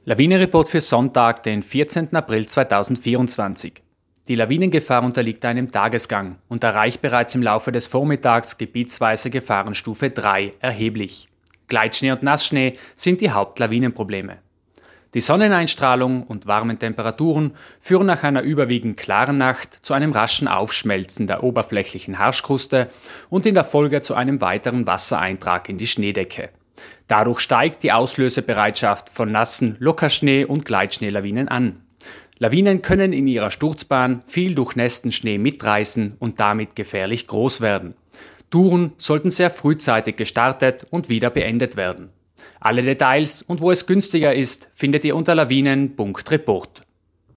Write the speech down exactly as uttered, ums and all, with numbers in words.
Lawinenreport für Sonntag, den vierzehnten April zweitausendvierundzwanzig. Die Lawinengefahr unterliegt einem Tagesgang und erreicht bereits im Laufe des Vormittags gebietsweise Gefahrenstufe drei erheblich. Gleitschnee und Nassschnee sind die Hauptlawinenprobleme. Die Sonneneinstrahlung und warmen Temperaturen führen nach einer überwiegend klaren Nacht zu einem raschen Aufschmelzen der oberflächlichen Harschkruste und in der Folge zu einem weiteren Wassereintrag in die Schneedecke. Dadurch steigt die Auslösebereitschaft von nassen Lockerschnee- und Gleitschneelawinen an. Lawinen können in ihrer Sturzbahn viel durchnässten Schnee mitreißen und damit gefährlich groß werden. Touren sollten sehr frühzeitig gestartet und wieder beendet werden. Alle Details und wo es günstiger ist, findet ihr unter lawinen punkt report.